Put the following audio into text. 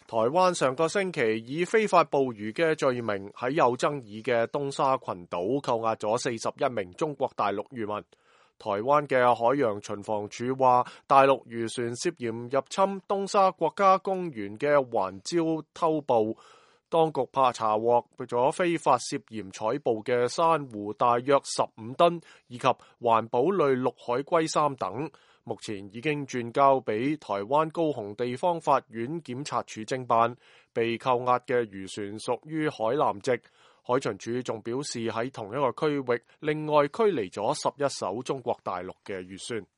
台灣上個星期以非法捕魚嘅罪名喺有爭議嘅東沙群島扣押咗41名中國大陸漁民。台灣嘅海洋巡防署話，大陸漁船涉嫌入侵東沙國家公園嘅環礁偷捕，當局查獲咗非法涉嫌採捕嘅珊瑚大約15噸，以及環保類陸海龜3等。目前已經轉交俾台灣高雄地方法院檢察署偵辦。被扣押嘅漁船屬於海南籍。海巡署仲表示喺同一個區域另外驅離咗11艘中國大陸嘅漁船。